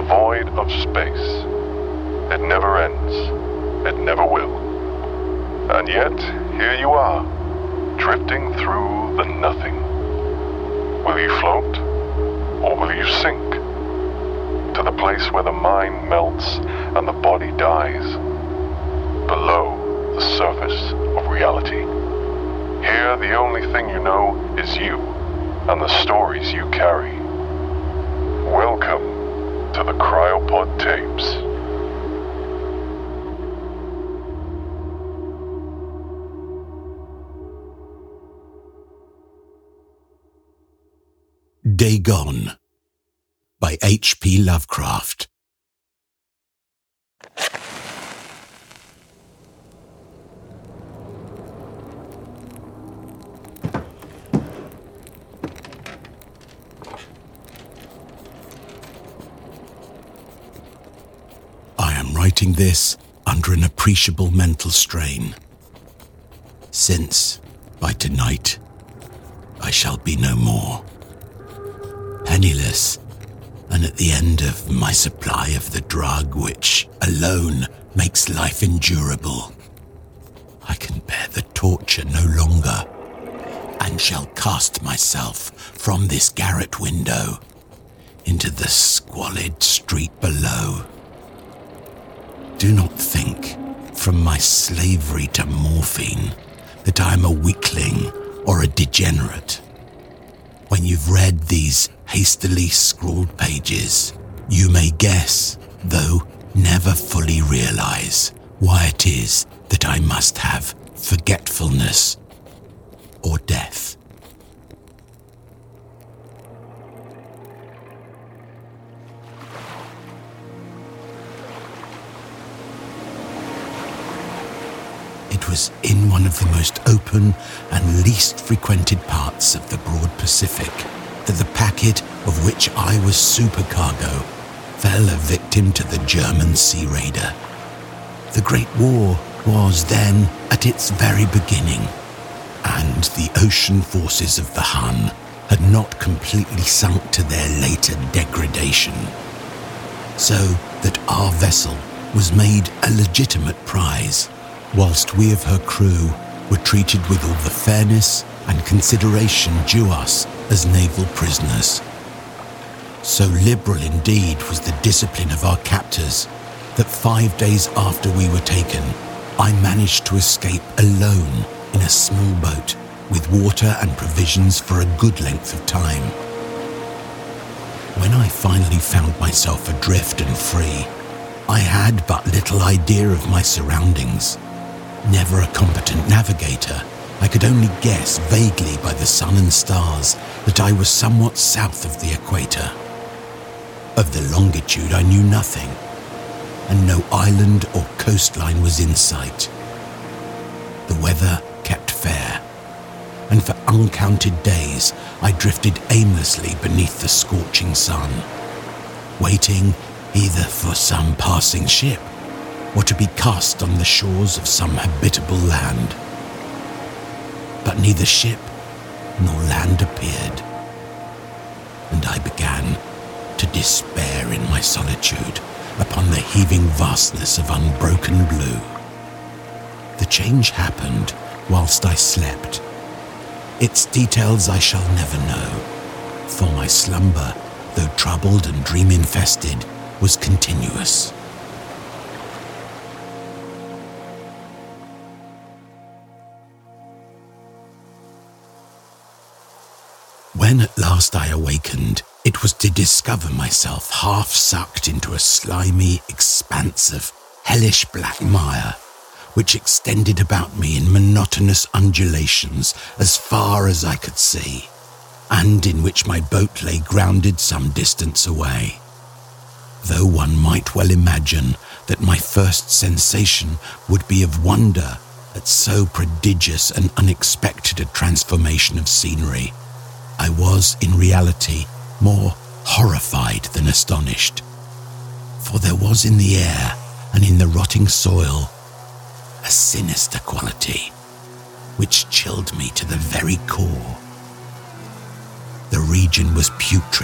void of space. It never ends. It never will. And yet, here you are, drifting through the nothing. Will you float, or will you sink? To the place where the mind melts and the body dies, below the surface of reality. Here, the only thing you know is you and the stories you carry. Welcome to the Cryopod Tapes. Dagon by H.P. Lovecraft. I am writing this under an appreciable mental strain, since by tonight I shall be no more. Penniless, and at the end of my supply of the drug which alone makes life endurable. I can bear the torture no longer, and shall cast myself from this garret window into the squalid street below. Do not think, from my slavery to morphine, that I am a weakling or a degenerate. When you've read these hastily scrawled pages, you may guess, though never fully realize, why it is that I must have forgetfulness or death. It was in one of the most open and least frequented parts of the broad Pacific that the packet of which I was supercargo fell a victim to the German Sea Raider. The Great War was then at its very beginning, and the ocean forces of the Hun had not completely sunk to their later degradation, so that our vessel was made a legitimate prize, whilst we of her crew were treated with all the fairness and consideration due us as naval prisoners. So liberal indeed was the discipline of our captors that 5 days after we were taken, I managed to escape alone in a small boat with water and provisions for a good length of time. When I finally found myself adrift and free, I had but little idea of my surroundings. Never a competent navigator, I could only guess vaguely by the sun and stars that I was somewhat south of the equator. Of the longitude I knew nothing, and no island or coastline was in sight. The weather kept fair, and for uncounted days I drifted aimlessly beneath the scorching sun, waiting either for some passing ship or to be cast on the shores of some habitable land. But neither ship nor land appeared, and I began to despair in my solitude upon the heaving vastness of unbroken blue. The change happened whilst I slept. Its details I shall never know, for my slumber, though troubled and dream-infested, was continuous. When at last I awakened, it was to discover myself half sucked into a slimy expanse of hellish black mire, which extended about me in monotonous undulations as far as I could see, and in which my boat lay grounded some distance away. Though one might well imagine that my first sensation would be of wonder at so prodigious and unexpected a transformation of scenery, I was, in reality, more horrified than astonished. For there was in the air and in the rotting soil a sinister quality which chilled me to the very core. The region was putrid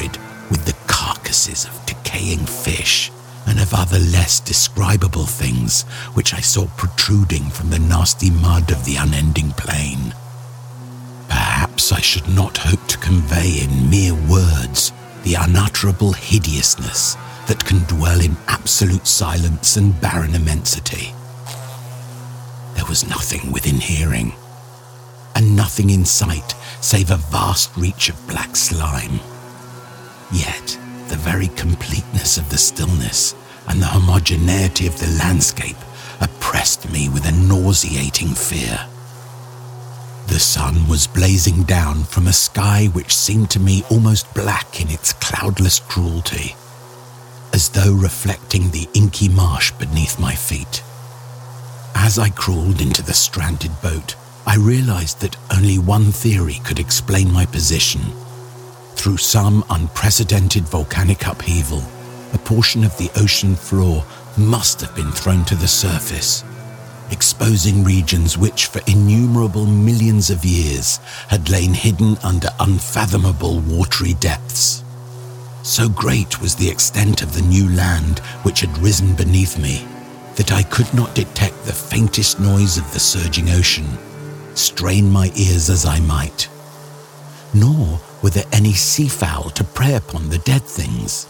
with the carcasses of decaying fish and of other less describable things which I saw protruding from the nasty mud of the unending plain. Perhaps I should not hope to convey in mere words the unutterable hideousness that can dwell in absolute silence and barren immensity. There was nothing within hearing, and nothing in sight save a vast reach of black slime. Yet the very completeness of the stillness and the homogeneity of the landscape oppressed me with a nauseating fear. The sun was blazing down from a sky which seemed to me almost black in its cloudless cruelty, as though reflecting the inky marsh beneath my feet. As I crawled into the stranded boat, I realized that only one theory could explain my position. Through some unprecedented volcanic upheaval, a portion of the ocean floor must have been thrown to the surface, exposing regions which for innumerable millions of years had lain hidden under unfathomable watery depths. So great was the extent of the new land which had risen beneath me that I could not detect the faintest noise of the surging ocean, strain my ears as I might. Nor were there any seafowl to prey upon the dead things.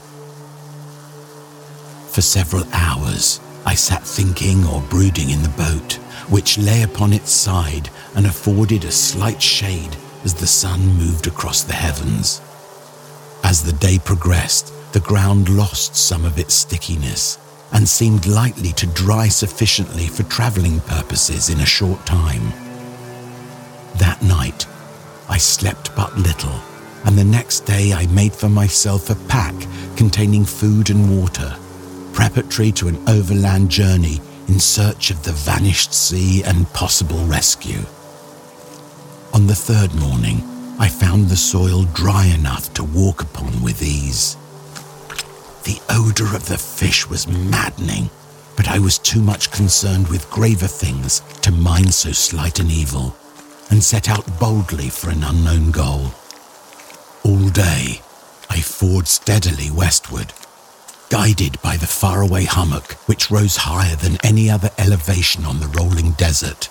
For several hours, I sat thinking or brooding in the boat, which lay upon its side and afforded a slight shade as the sun moved across the heavens. As the day progressed, the ground lost some of its stickiness and seemed likely to dry sufficiently for travelling purposes in a short time. That night, I slept but little, and the next day I made for myself a pack containing food and water, preparatory to an overland journey in search of the vanished sea and possible rescue. On the third morning, I found the soil dry enough to walk upon with ease. The odour of the fish was maddening, but I was too much concerned with graver things to mind so slight an evil, and set out boldly for an unknown goal. All day, I forged steadily westward, guided by the faraway hummock which rose higher than any other elevation on the rolling desert.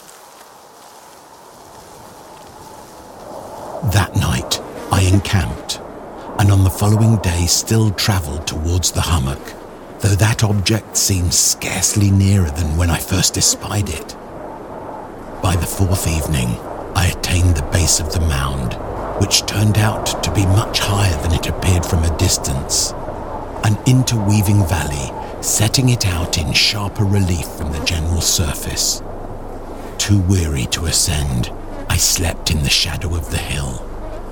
That night, I encamped, and on the following day still travelled towards the hummock, though that object seemed scarcely nearer than when I first espied it. By the fourth evening, I attained the base of the mound, which turned out to be much higher than it appeared from a distance, an interweaving valley setting it out in sharper relief from the general surface. Too weary to ascend, I slept in the shadow of the hill.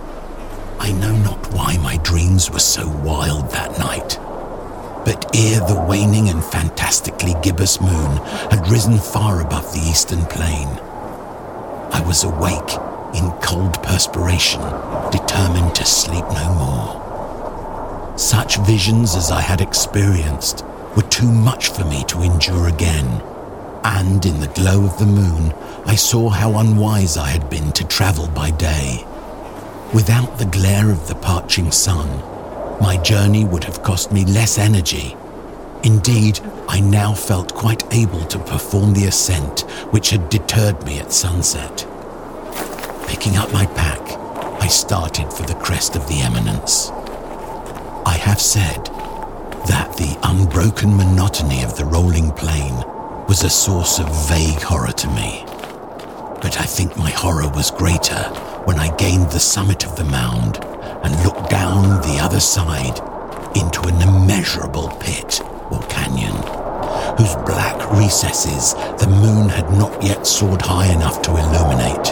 I know not why my dreams were so wild that night, but ere the waning and fantastically gibbous moon had risen far above the eastern plain, I was awake in cold perspiration, determined to sleep no more. Such visions as I had experienced were too much for me to endure again, and in the glow of the moon I saw how unwise I had been to travel by day. Without the glare of the parching sun, my journey would have cost me less energy. Indeed, I now felt quite able to perform the ascent which had deterred me at sunset. Picking up my pack, I started for the crest of the eminence. I have said that the unbroken monotony of the rolling plain was a source of vague horror to me. But I think my horror was greater when I gained the summit of the mound and looked down the other side into an immeasurable pit or canyon, whose black recesses the moon had not yet soared high enough to illuminate.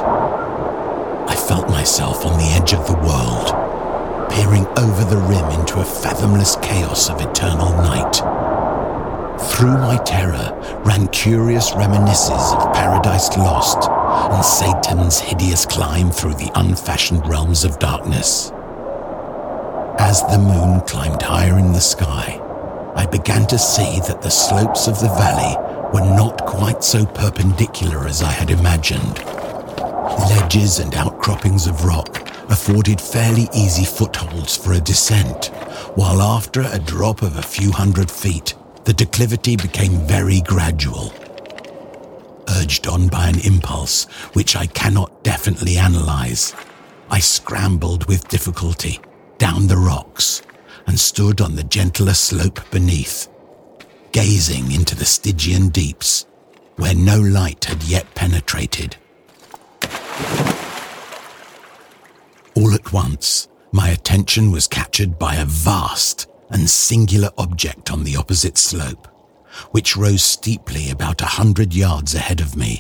I felt myself on the edge of the world, peering over the rim into a fathomless chaos of eternal night. Through my terror ran curious reminiscences of Paradise Lost and Satan's hideous climb through the unfashioned realms of darkness. As the moon climbed higher in the sky, I began to see that the slopes of the valley were not quite so perpendicular as I had imagined. Ledges and outcroppings of rock afforded fairly easy footholds for a descent, while after a drop of a few hundred feet, the declivity became very gradual. Urged on by an impulse which I cannot definitely analyze, I scrambled with difficulty down the rocks and stood on the gentler slope beneath, gazing into the Stygian deeps where no light had yet penetrated. All at once, my attention was captured by a vast and singular object on the opposite slope, which rose steeply about 100 yards ahead of me.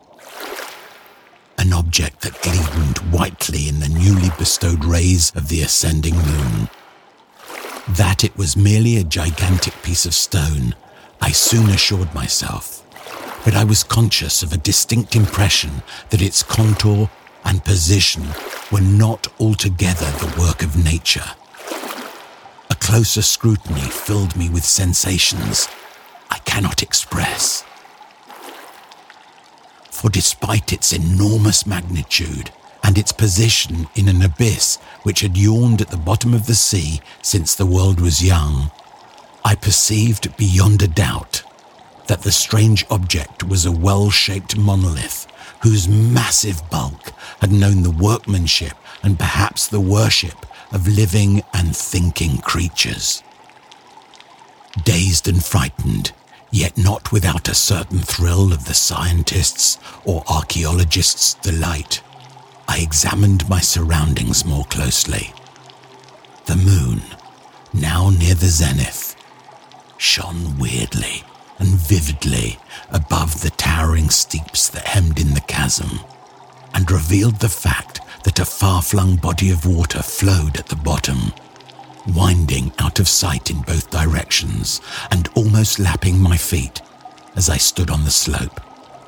An object that gleamed whitely in the newly bestowed rays of the ascending moon. That it was merely a gigantic piece of stone, I soon assured myself, but I was conscious of a distinct impression that its contour and position were not altogether the work of nature. A closer scrutiny filled me with sensations I cannot express. For despite its enormous magnitude and its position in an abyss which had yawned at the bottom of the sea since the world was young, I perceived beyond a doubt that the strange object was a well-shaped monolith whose massive bulk had known the workmanship and perhaps the worship of living and thinking creatures. Dazed and frightened, yet not without a certain thrill of the scientist's or archaeologist's delight, I examined my surroundings more closely. The moon, now near the zenith, shone weirdly and vividly above the towering steeps that hemmed in the chasm, and revealed the fact that a far-flung body of water flowed at the bottom, winding out of sight in both directions and almost lapping my feet as I stood on the slope.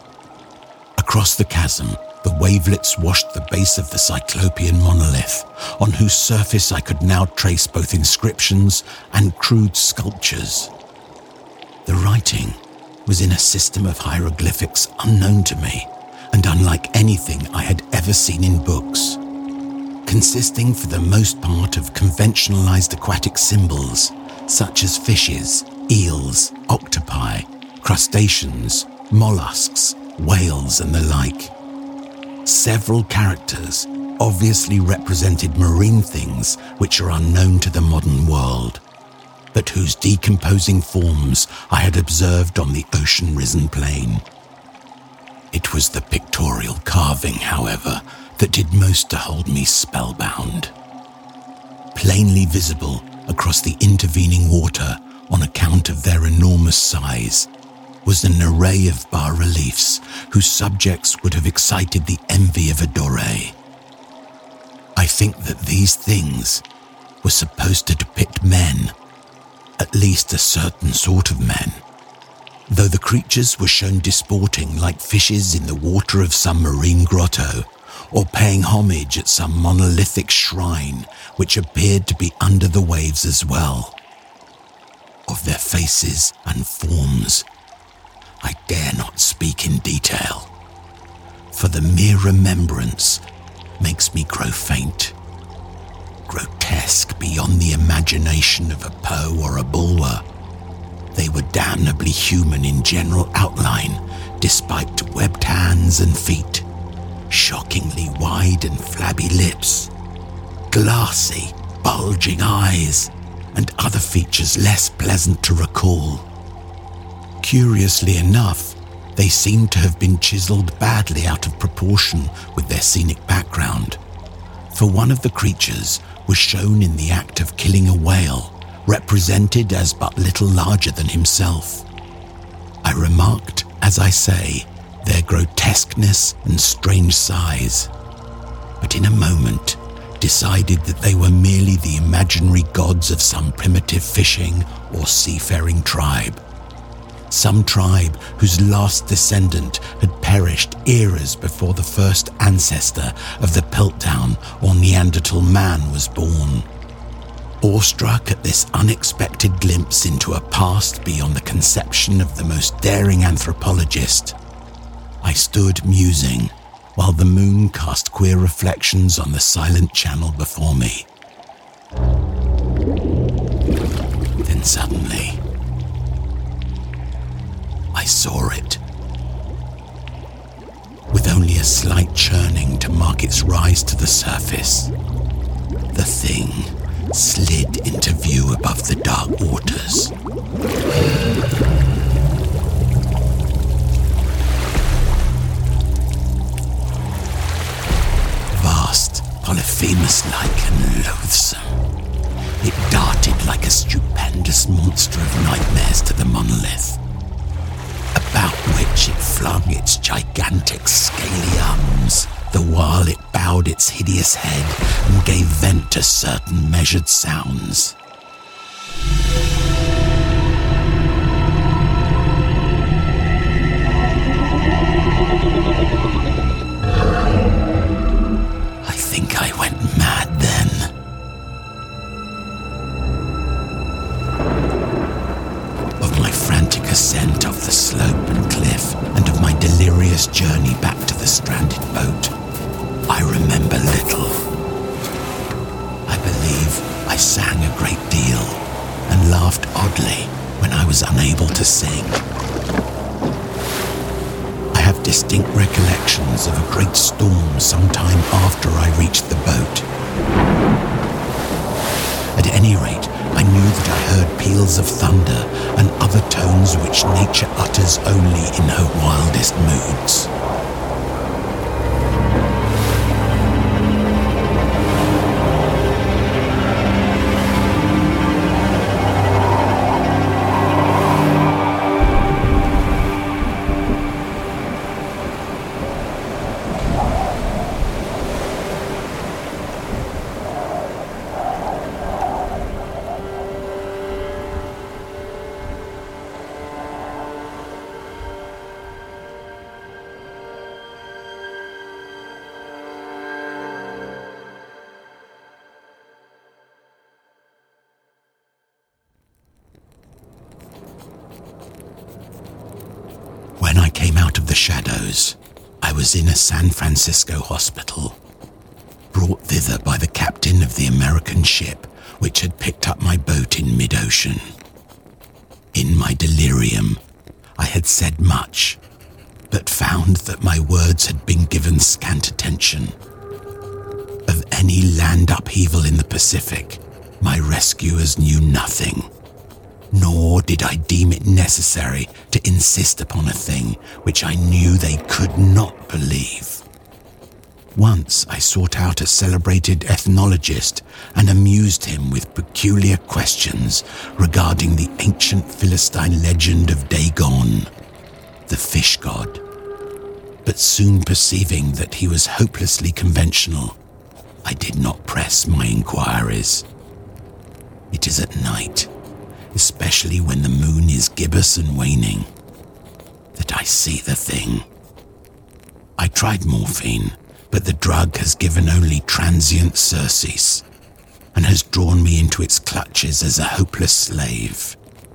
Across the chasm, the wavelets washed the base of the Cyclopean monolith, on whose surface I could now trace both inscriptions and crude sculptures. The writing was in a system of hieroglyphics unknown to me and unlike anything I had ever seen in books, consisting for the most part of conventionalized aquatic symbols such as fishes, eels, octopi, crustaceans, mollusks, whales and the like. Several characters obviously represented marine things which are unknown to the modern world, but whose decomposing forms I had observed on the ocean-risen plain. It was the pictorial carving, however, that did most to hold me spellbound. Plainly visible across the intervening water on account of their enormous size was an array of bas-reliefs whose subjects would have excited the envy of a Doré. I think that these things were supposed to depict men, at least a certain sort of men, though the creatures were shown disporting like fishes in the water of some marine grotto, or paying homage at some monolithic shrine which appeared to be under the waves as well. Of their faces and forms, I dare not speak in detail, for the mere remembrance makes me grow faint. Grotesque beyond the imagination of a Poe or a Bulwer, they were damnably human in general outline, despite webbed hands and feet, shockingly wide and flabby lips, glassy, bulging eyes, and other features less pleasant to recall. Curiously enough, they seemed to have been chiseled badly out of proportion with their scenic background, for one of the creatures was shown in the act of killing a whale, represented as but little larger than himself. I remarked, as I say, their grotesqueness and strange size, but in a moment decided that they were merely the imaginary gods of some primitive fishing or seafaring tribe. Some tribe whose last descendant had perished eras before the first ancestor of the Piltdown or Neanderthal man was born. Awestruck at this unexpected glimpse into a past beyond the conception of the most daring anthropologist, I stood musing while the moon cast queer reflections on the silent channel before me. Then suddenly, I saw it. With only a slight churning to mark its rise to the surface, the thing slid into view above the dark waters. Vast, Polyphemus-like and loathsome, it darted like a stupendous monster of nightmares to the monolith, about which it flung its gigantic scaly arms, the while it bowed its hideous head and gave vent to certain measured sounds. I think I went mad then. Of my frantic ascent off the slope and cliff, and of my delirious journey back to the stranded boat, I remember little. I believe I sang a great deal and laughed oddly when I was unable to sing. I have distinct recollections of a great storm sometime after I reached the boat. At any rate, I knew that I heard peals of thunder and other tones which nature utters only in her wildest moods. When I came out of the shadows, I was in a San Francisco hospital, brought thither by the captain of the American ship which had picked up my boat in mid-ocean. In my delirium, I had said much, but found that my words had been given scant attention. Of any land upheaval in the Pacific, my rescuers knew nothing. Nor did I deem it necessary to insist upon a thing which I knew they could not believe. Once I sought out a celebrated ethnologist and amused him with peculiar questions regarding the ancient Philistine legend of Dagon, the fish god. But soon perceiving that he was hopelessly conventional, I did not press my inquiries. It is at night, especially when the moon is gibbous and waning, that I see the thing. I tried morphine, but the drug has given only transient surcease, and has drawn me into its clutches as a hopeless slave.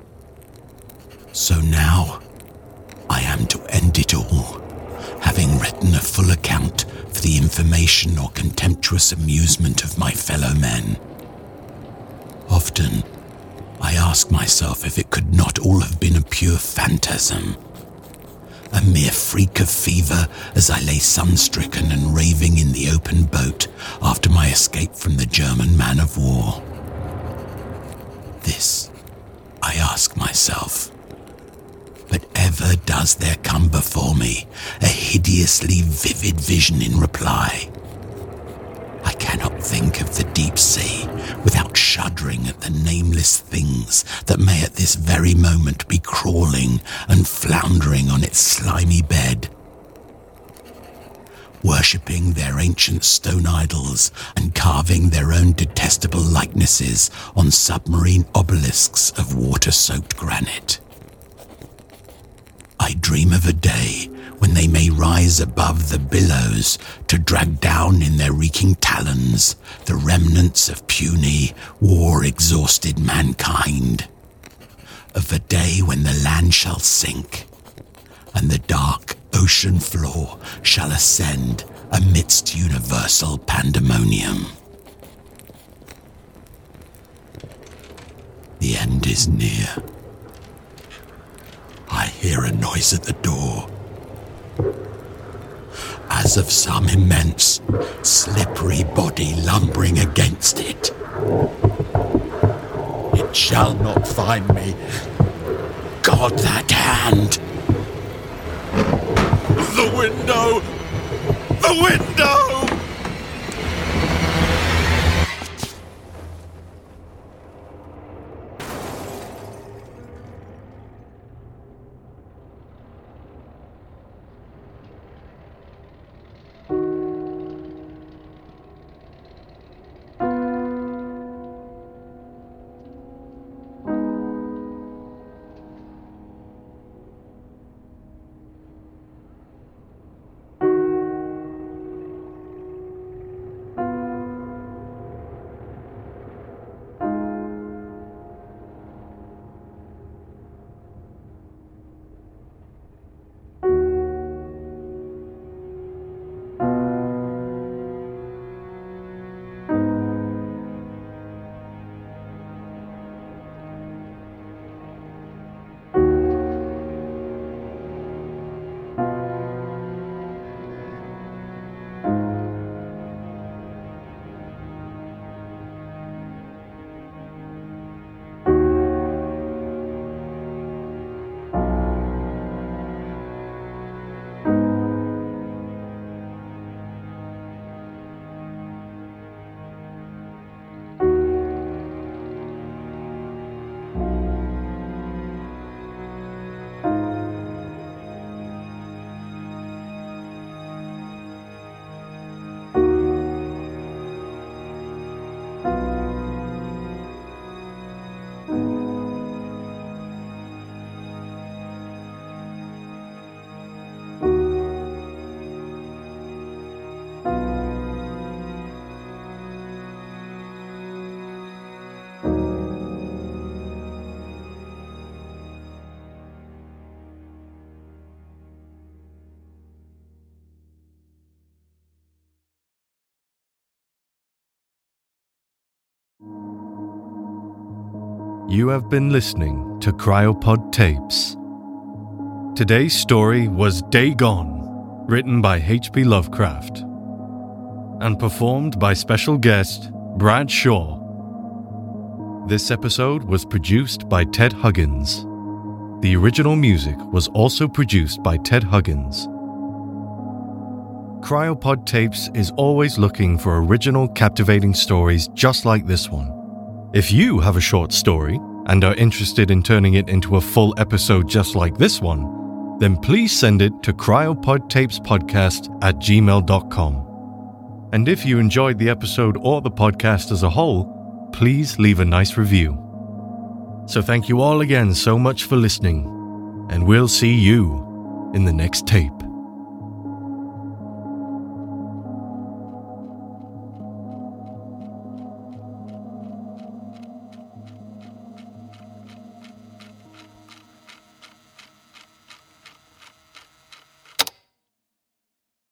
So now, I am to end it all, having written a full account for the information or contemptuous amusement of my fellow men. Often, I ask myself if it could not all have been a pure phantasm, a mere freak of fever as I lay sun-stricken and raving in the open boat after my escape from the German man-of-war. This, I ask myself. But ever does there come before me a hideously vivid vision in reply. I cannot think of the deep sea without shuddering at the nameless things that may at this very moment be crawling and floundering on its slimy bed, worshipping their ancient stone idols and carving their own detestable likenesses on submarine obelisks of water-soaked granite. I dream of a day when they may rise above the billows to drag down in their reeking talons the remnants of puny, war-exhausted mankind. Of a day when the land shall sink, and the dark ocean floor shall ascend amidst universal pandemonium. The end is near. I hear a noise at the door, as of some immense, slippery body lumbering against it. It shall not find me. God, that hand! The window! The window! You have been listening to Cryopod Tapes. Today's story was Day Gone, written by H.P. Lovecraft, and performed by special guest Brad Shaw. This episode was produced by Ted Huggins. The original music was also produced by Ted Huggins. Cryopod Tapes is always looking for original, captivating stories just like this one. If you have a short story and are interested in turning it into a full episode just like this one, then please send it to cryopodtapespodcast@gmail.com. And if you enjoyed the episode or the podcast as a whole, please leave a nice review. So thank you all again so much for listening, and we'll see you in the next tape.